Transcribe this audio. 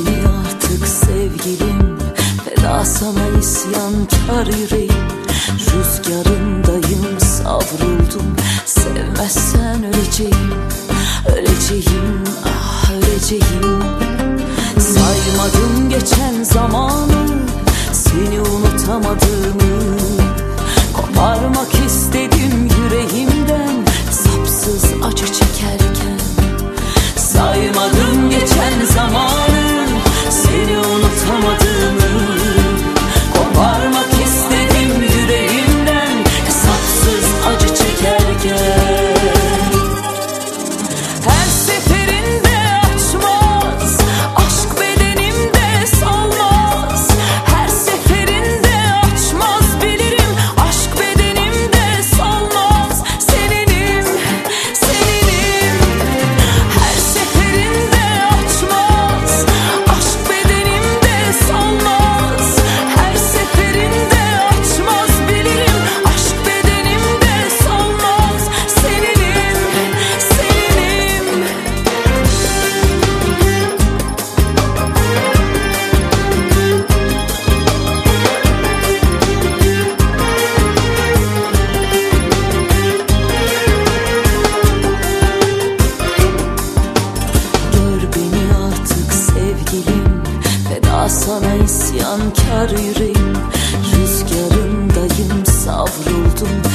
beni artık sevgilim, feda sana isyankar yüreğim. Rüzgarındayım, savruldum, sevmezsen öleceğim. Öleceğim, ah öleceğim. Saymadım geçen zamanı, seni unutamadığımı. Koparmak istedim yüreğimden, sapsız acı çekerken. Saymadım geçen zamanı, seni unutamadığımı. Koparmak istedim yüreğimden, sapsız acı çekerken. Her seferinde açmaz, aşk bedenimde salmaz. Her seferinde açmaz, bilirim, aşk bedenimde salmaz. Seninim, seninim. Her seferinde açmaz, aşk bedenimde salmaz. Her seferinde açmaz, bilirim, aşk bedenimde salmaz. Seninim, seninim. Gör beni artık sevgilim, feda sana isyankar yüreğim. Rüzgarındayım, savruldum,